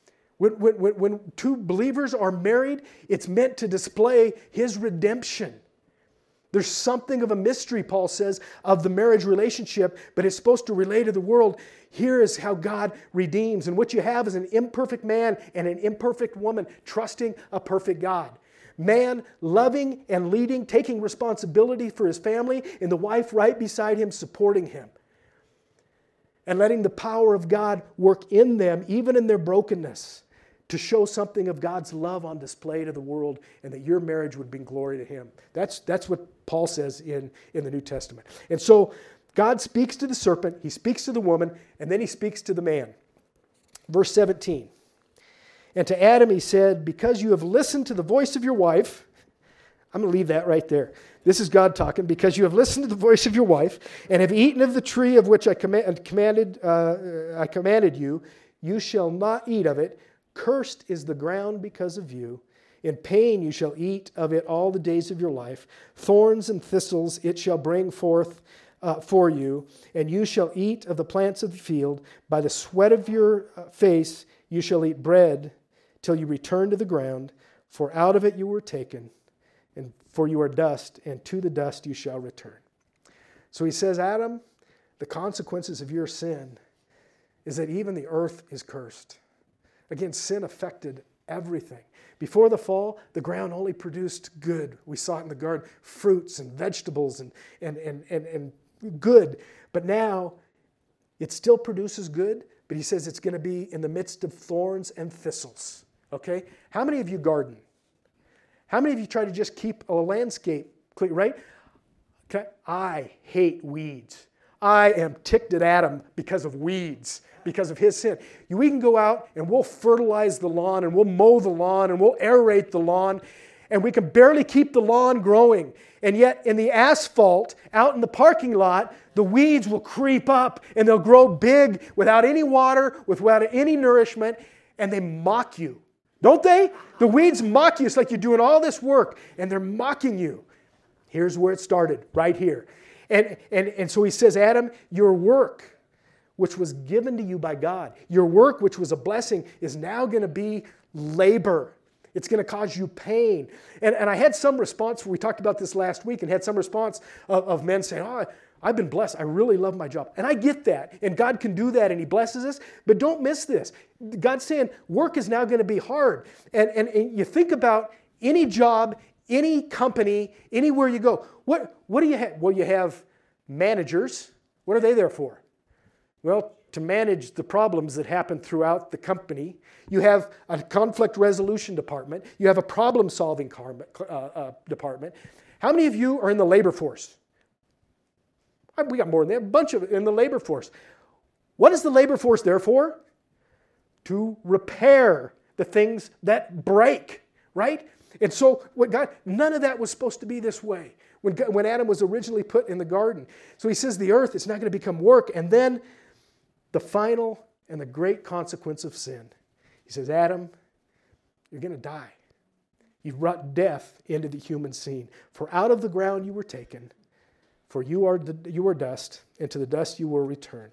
when two believers are married, it's meant to display His redemption. There's something of a mystery, Paul says, of the marriage relationship, but it's supposed to relate to the world. Here is how God redeems. And what you have is an imperfect man and an imperfect woman trusting a perfect God. Man loving and leading, taking responsibility for his family, and the wife right beside him supporting him. And letting the power of God work in them, even in their brokenness, to show something of God's love on display to the world, and that your marriage would bring glory to Him. That's what Paul says in the New Testament. And so God speaks to the serpent, He speaks to the woman, and then He speaks to the man. Verse 17. And to Adam He said, because you have listened to the voice of your wife, I'm going to leave that right there. This is God talking. Because you have listened to the voice of your wife, and have eaten of the tree of which I commanded you, you shall not eat of it. Cursed is the ground because of you. In pain you shall eat of it all the days of your life. Thorns and thistles it shall bring forth for you, and you shall eat of the plants of the field. By the sweat of your face you shall eat bread till you return to the ground, for out of it you were taken, and for you are dust, and to the dust you shall return. So he says, Adam, the consequences of your sin is that even the earth is cursed. Again, sin affected everything. Before the fall, the ground only produced good. We saw it in the garden, fruits and vegetables and good. But now, it still produces good, but he says it's going to be in the midst of thorns and thistles. Okay? How many of you garden? How many of you try to just keep a landscape clean, right? Okay? I hate weeds. I am ticked at Adam because of weeds, because of his sin. We can go out and we'll fertilize the lawn and we'll mow the lawn and we'll aerate the lawn, and we can barely keep the lawn growing. And yet in the asphalt out in the parking lot, the weeds will creep up and they'll grow big without any water, without any nourishment, and they mock you. Don't they? The weeds mock you. It's like you're doing all this work and they're mocking you. Here's where it started, right here. And so he says, Adam, your work, which was given to you by God, your work, which was a blessing, is now going to be labor. It's going to cause you pain. And I had some response, we talked about this last week, and had some response of men saying, oh, I've been blessed. I really love my job. And I get that. And God can do that, and He blesses us. But don't miss this. God's saying work is now going to be hard. And you think about any job, any company, anywhere you go. What do you have? Well, you have managers. What are they there for? Well, to manage the problems that happen throughout the company. You have a conflict resolution department. You have a problem-solving department. How many of you are in the labor force? We got more than that. A bunch of it in the labor force. What is the labor force there for? To repair the things that break, right? And so none of that was supposed to be this way when Adam was originally put in the garden. So he says the earth is not going to become work. And then the final and the great consequence of sin. He says, Adam, you're going to die. You've brought death into the human scene. For out of the ground you were taken, for you are dust, and to the dust you will return.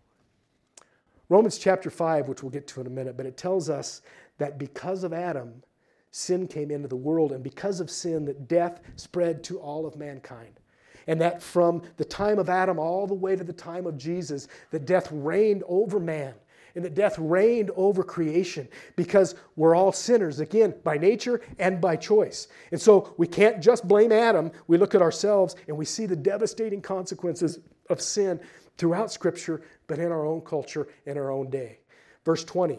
Romans chapter 5, which we'll get to in a minute, but it tells us that because of Adam, sin came into the world, and because of sin, that death spread to all of mankind. And that from the time of Adam all the way to the time of Jesus, that death reigned over man, and that death reigned over creation, because we're all sinners, again, by nature and by choice. And so we can't just blame Adam. We look at ourselves and we see the devastating consequences of sin throughout Scripture, but in our own culture, in our own day. Verse 20,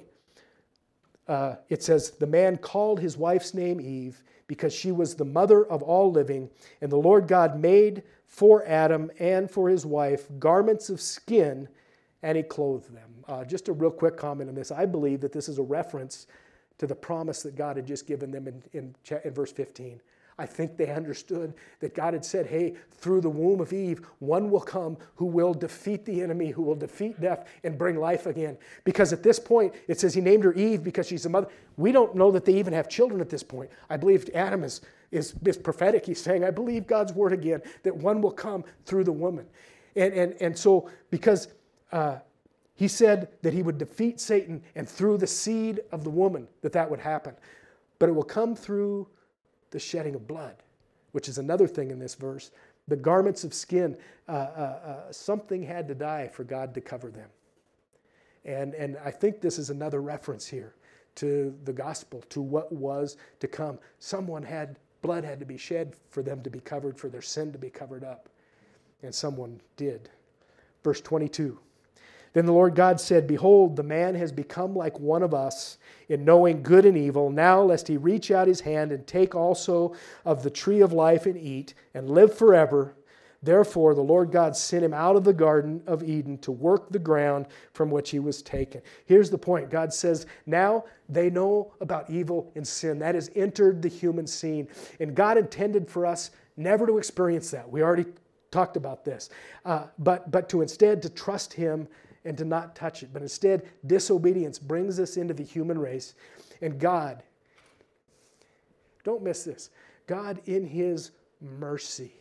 it says, the man called his wife's name Eve, because she was the mother of all living, and the Lord God made for Adam and for his wife garments of skin, and He clothed them. Just a real quick comment on this. I believe that this is a reference to the promise that God had just given them in verse 15. I think they understood that God had said, hey, through the womb of Eve, one will come who will defeat the enemy, who will defeat death and bring life again. Because at this point, it says he named her Eve because she's the mother. We don't know that they even have children at this point. I believe Adam is prophetic. He's saying, I believe God's word again, that one will come through the woman. And so because he said that he would defeat Satan, and through the seed of the woman that would happen. But it will come through the shedding of blood, which is another thing in this verse. The garments of skin, something had to die for God to cover them. And I think this is another reference here to the gospel, to what was to come. Blood had to be shed for them to be covered, for their sin to be covered up. And someone did. Verse 22. Then the Lord God said, behold, the man has become like one of us in knowing good and evil. Now lest he reach out his hand and take also of the tree of life and eat and live forever. Therefore the Lord God sent him out of the Garden of Eden to work the ground from which he was taken. Here's the point. God says, now they know about evil and sin. That has entered the human scene. And God intended for us never to experience that. We already talked about this. But to instead to trust him and to not touch it. But instead, disobedience brings us into the human race. And God, don't miss this, God in his mercy,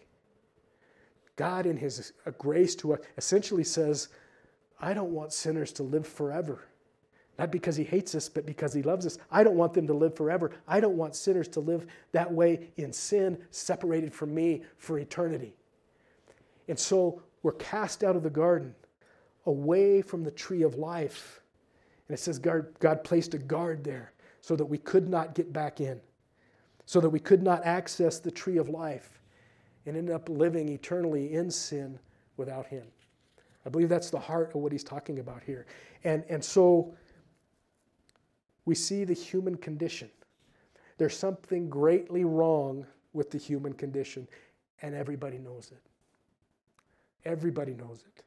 God in his grace to us, essentially says, I don't want sinners to live forever. Not because he hates us, but because he loves us. I don't want them to live forever. I don't want sinners to live that way in sin, separated from me for eternity. And so we're cast out of the garden, away from the tree of life. And it says God placed a guard there so that we could not get back in, so that we could not access the tree of life and end up living eternally in sin without him. I believe that's the heart of what he's talking about here. And so we see the human condition. There's something greatly wrong with the human condition, and everybody knows it. Everybody knows it.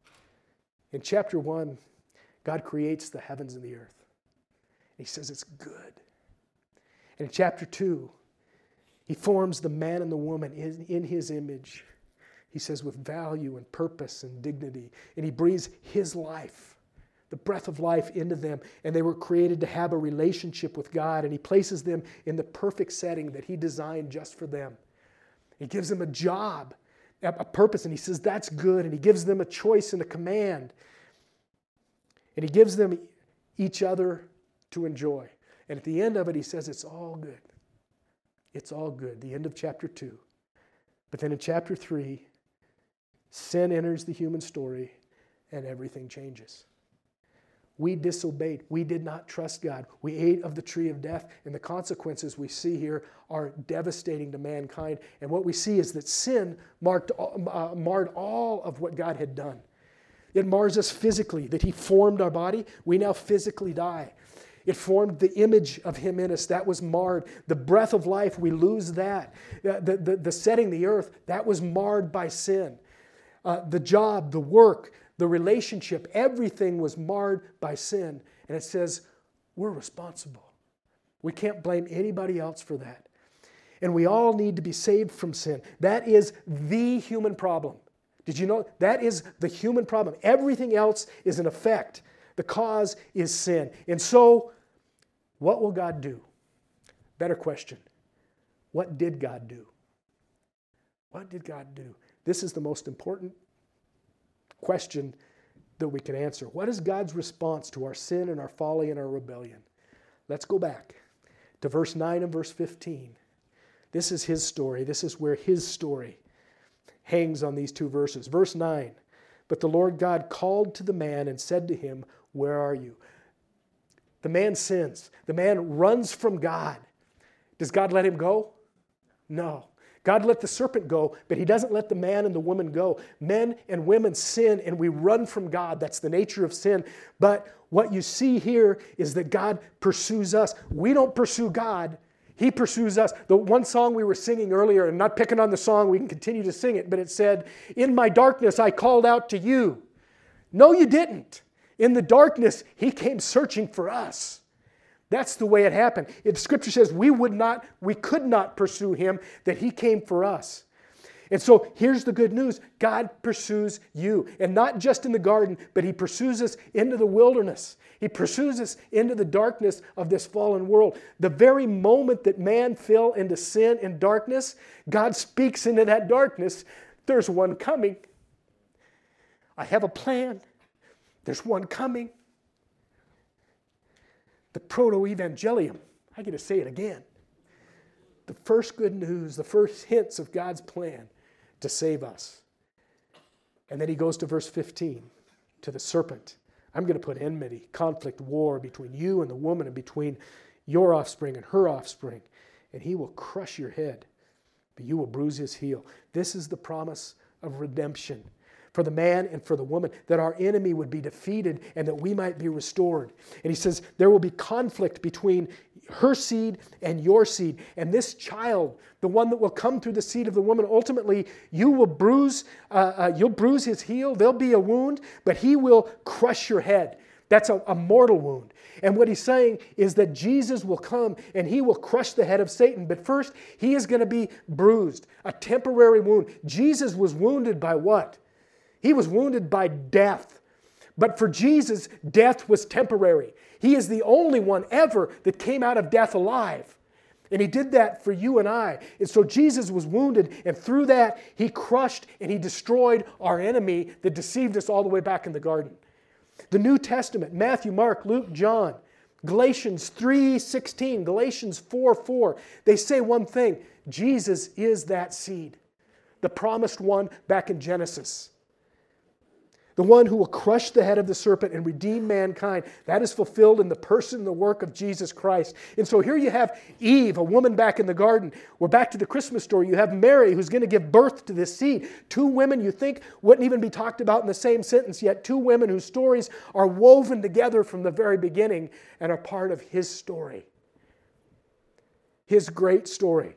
In chapter 1, God creates the heavens and the earth. He says it's good. And in chapter 2, he forms the man and the woman in his image. He says with value and purpose and dignity. And he breathes his life, the breath of life into them. And they were created to have a relationship with God. And he places them in the perfect setting that he designed just for them. He gives them a job, a purpose, and he says that's good, and he gives them a choice and a command, and he gives them each other to enjoy. And at the end of it, he says it's all good. It's all good, the end of chapter 2. But then in chapter 3, sin enters the human story, and everything changes. We disobeyed. We did not trust God. We ate of the tree of death, and the consequences we see here are devastating to mankind. And what we see is that sin marred all of what God had done. It mars us physically, that he formed our body. We now physically die. It formed the image of him in us. That was marred. The breath of life, we lose that. The setting the earth, that was marred by sin. The job, the work, the relationship, everything was marred by sin. And it says, we're responsible. We can't blame anybody else for that. And we all need to be saved from sin. That is the human problem. Did you know? That is the human problem. Everything else is an effect. The cause is sin. And so, what will God do? Better question. What did God do? What did God do? This is the most important question that we can answer. What is God's response to our sin and our folly and our rebellion? Let's go back to verse 9 and verse 15. This is his story. This is where his story hangs on these two verses. Verse 9, but the Lord God called to the man and said to him, where are you? The man sins. The man runs from God. Does God let him go? No. God let the serpent go, but he doesn't let the man and the woman go. Men and women sin and we run from God. That's the nature of sin. But what you see here is that God pursues us. We don't pursue God. He pursues us. The one song we were singing earlier, and not picking on the song, we can continue to sing it, but it said, in my darkness I called out to you. No, you didn't. In the darkness, he came searching for us. That's the way it happened. Scripture says we could not pursue him, that he came for us. And so here's the good news. God pursues you. And not just in the garden, but he pursues us into the wilderness. He pursues us into the darkness of this fallen world. The very moment that man fell into sin and darkness, God speaks into that darkness. There's one coming. I have a plan. There's one coming. The proto-evangelium. I get to say it again. The first good news, the first hints of God's plan to save us. And then he goes to verse 15, to the serpent. I'm going to put enmity, conflict, war between you and the woman, and between your offspring and her offspring. And he will crush your head, but you will bruise his heel. This is the promise of redemption for the man and for the woman, that our enemy would be defeated and that we might be restored. And he says there will be conflict between her seed and your seed. And this child, the one that will come through the seed of the woman, ultimately you'll bruise his heel. There'll be a wound, but he will crush your head. That's a mortal wound. And what he's saying is that Jesus will come and he will crush the head of Satan. But first, he is going to be bruised, a temporary wound. Jesus was wounded by what? He was wounded by death. But for Jesus, death was temporary. He is the only one ever that came out of death alive. And he did that for you and I. And so Jesus was wounded, and through that, he crushed and he destroyed our enemy that deceived us all the way back in the garden. The New Testament, Matthew, Mark, Luke, John, Galatians 3:16, Galatians 4:4, they say one thing: Jesus is that seed, the promised one back in Genesis. The one who will crush the head of the serpent and redeem mankind. That is fulfilled in the person and the work of Jesus Christ. And so here you have Eve, a woman back in the garden. We're back to the Christmas story. You have Mary, who's going to give birth to this seed. Two women you think wouldn't even be talked about in the same sentence, yet two women whose stories are woven together from the very beginning and are part of his story. His great story.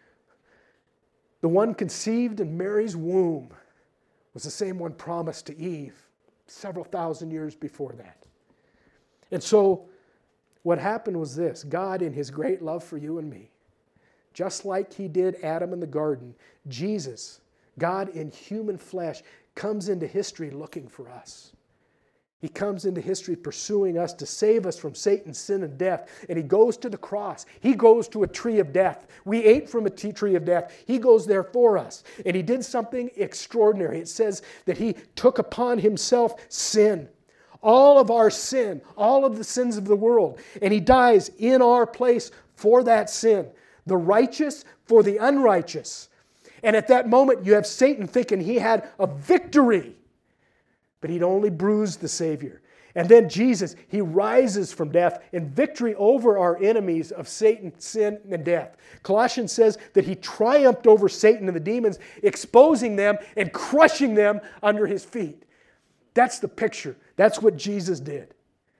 The one conceived in Mary's womb was the same one promised to Eve several thousand years before that. And so what happened was this: God, in his great love for you and me, just like he did Adam in the garden, Jesus, God in human flesh, comes into history looking for us. He comes into history pursuing us to save us from Satan's sin and death. And he goes to the cross. He goes to a tree of death. We ate from a tree of death. He goes there for us. And he did something extraordinary. It says that he took upon himself sin. All of our sin. All of the sins of the world. And he dies in our place for that sin. The righteous for the unrighteous. And at that moment you have Satan thinking he had a victory. But he'd only bruised the Savior. And then Jesus, he rises from death in victory over our enemies of Satan, sin, and death. Colossians says that he triumphed over Satan and the demons, exposing them and crushing them under his feet. That's the picture. That's what Jesus did.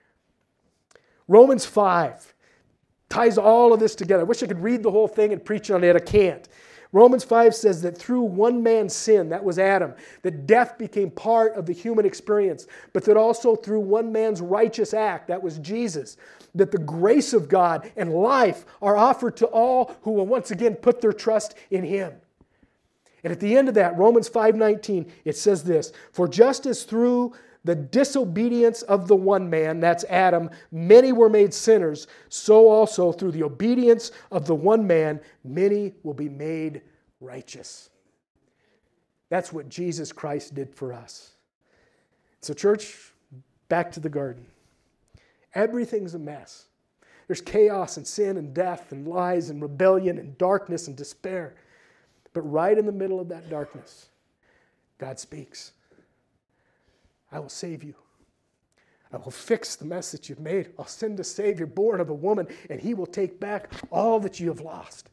Romans 5 ties all of this together. I wish I could read the whole thing and preach on it. I can't. Romans 5 says that through one man's sin, that was Adam, that death became part of the human experience, but that also through one man's righteous act, that was Jesus, that the grace of God and life are offered to all who will once again put their trust in him. And at the end of that, Romans 5:19, it says this: for just as through the disobedience of the one man, that's Adam, many were made sinners, so also through the obedience of the one man, many will be made righteous. That's what Jesus Christ did for us. So church, back to the garden. Everything's a mess. There's chaos and sin and death and lies and rebellion and darkness and despair. But right in the middle of that darkness, God speaks. I will save you. I will fix the mess that you've made. I'll send a Savior born of a woman, and he will take back all that you have lost.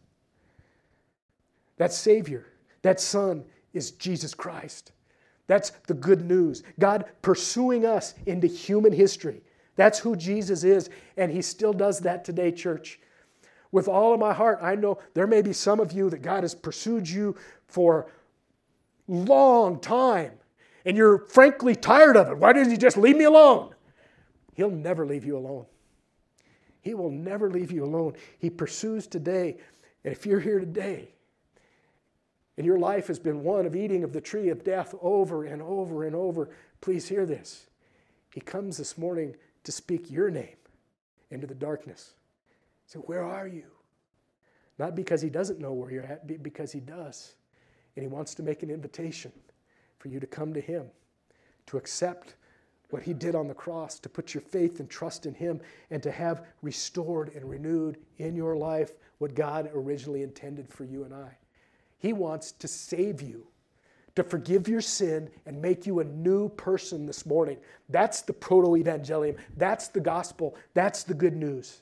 That Savior, that Son, is Jesus Christ. That's the good news. God pursuing us into human history. That's who Jesus is, and he still does that today, church. With all of my heart, I know there may be some of you that God has pursued you for a long time. And you're frankly tired of it. Why doesn't he just leave me alone? He'll never leave you alone. He will never leave you alone. He pursues today. And if you're here today, and your life has been one of eating of the tree of death over and over and over, please hear this. He comes this morning to speak your name into the darkness. So where are you? Not because he doesn't know where you're at, but because he does. And he wants to make an invitation for you to come to him, to accept what he did on the cross, to put your faith and trust in him, and to have restored and renewed in your life what God originally intended for you and I. He wants to save you, to forgive your sin and make you a new person this morning. That's the proto-evangelium. That's the gospel. That's the good news.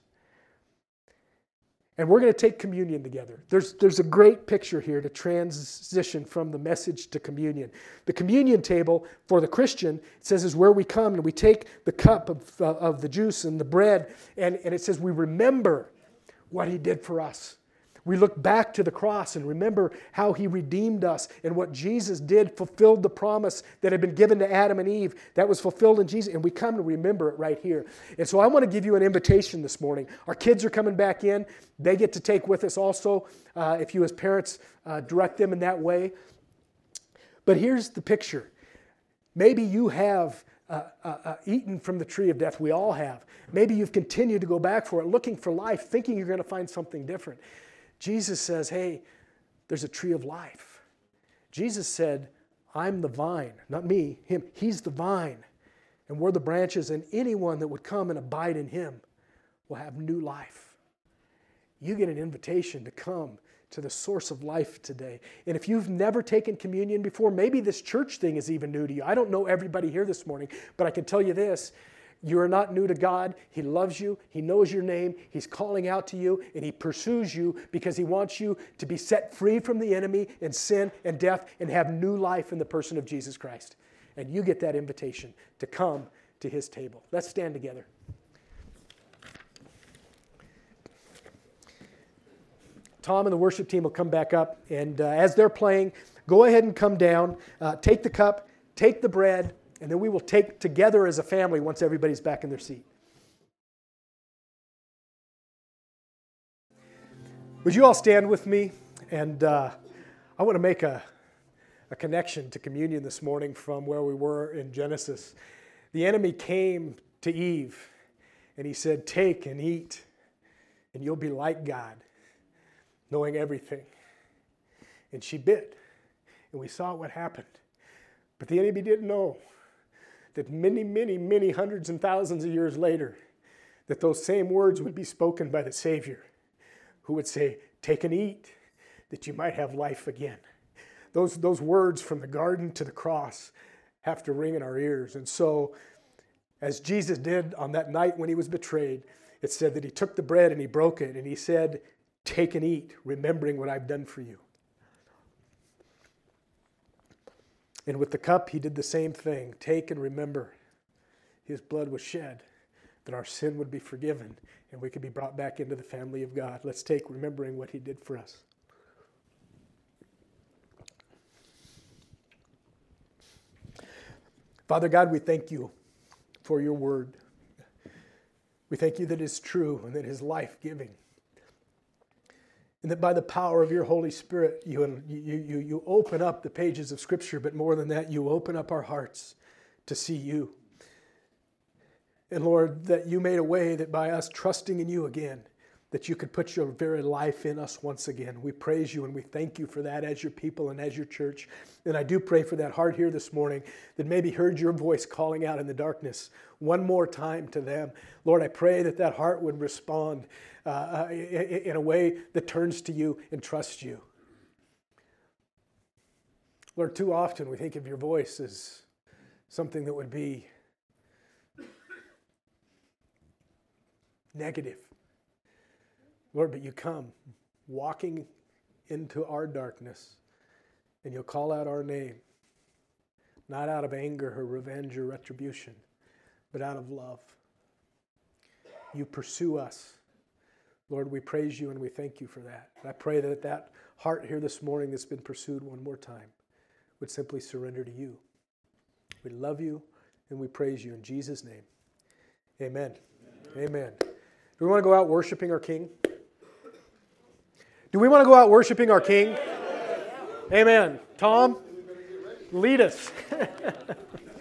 And we're going to take communion together. There's a great picture here to transition from the message to communion. The communion table for the Christian, it says, is where we come and we take the cup of the juice and the bread, and it says we remember what he did for us. We look back to the cross and remember how he redeemed us, and what Jesus did fulfilled the promise that had been given to Adam and Eve. That was fulfilled in Jesus, and we come to remember it right here. And so I want to give you an invitation this morning. Our kids are coming back in. They get to take with us also, if you as parents direct them in that way. But here's the picture. Maybe you have eaten from the tree of death. We all have. Maybe you've continued to go back for it, looking for life, thinking you're going to find something different. Jesus says, hey, there's a tree of life. Jesus said, I'm the vine, not me, him. He's the vine, and we're the branches, and anyone that would come and abide in him will have new life. You get an invitation to come to the source of life today. And if you've never taken communion before, maybe this church thing is even new to you. I don't know everybody here this morning, but I can tell you this. You are not new to God. He loves you. He knows your name. He's calling out to you, and he pursues you because he wants you to be set free from the enemy and sin and death and have new life in the person of Jesus Christ. And you get that invitation to come to his table. Let's stand together. Tom and the worship team will come back up, and as they're playing, go ahead and come down, take the cup, take the bread, and then we will take together as a family once everybody's back in their seat. Would you all stand with me? And I want to make a connection to communion this morning from where we were in Genesis. The enemy came to Eve, and he said, take and eat, and you'll be like God, knowing everything. And she bit, and we saw what happened. But the enemy didn't know that many, many, many hundreds and thousands of years later, that those same words would be spoken by the Savior, who would say, take and eat, that you might have life again. Those words from the garden to the cross have to ring in our ears. And so, as Jesus did on that night when he was betrayed, it said that he took the bread and he broke it, and he said, take and eat, remembering what I've done for you. And with the cup, he did the same thing. Take and remember his blood was shed, that our sin would be forgiven, and we could be brought back into the family of God. Let's take remembering what he did for us. Father God, we thank you for your word. We thank you that it is true and that it is life-giving. And that by the power of your Holy Spirit, you open up the pages of Scripture, but more than that, you open up our hearts to see you. And Lord, that you made a way that by us trusting in you again, that you could put your very life in us once again. We praise you and we thank you for that as your people and as your church. And I do pray for that heart here this morning that maybe heard your voice calling out in the darkness one more time to them. Lord, I pray that that heart would respond in a way that turns to you and trusts you. Lord, too often we think of your voice as something that would be negative. Lord, but you come walking into our darkness and you'll call out our name, not out of anger or revenge or retribution, but out of love. You pursue us. Lord, we praise you and we thank you for that. And I pray that that heart here this morning that's been pursued one more time would simply surrender to you. We love you and we praise you in Jesus' name. Amen. Amen. Amen. we want to go out worshiping our King? Do we want to go out worshiping our King? Amen. Tom, lead us.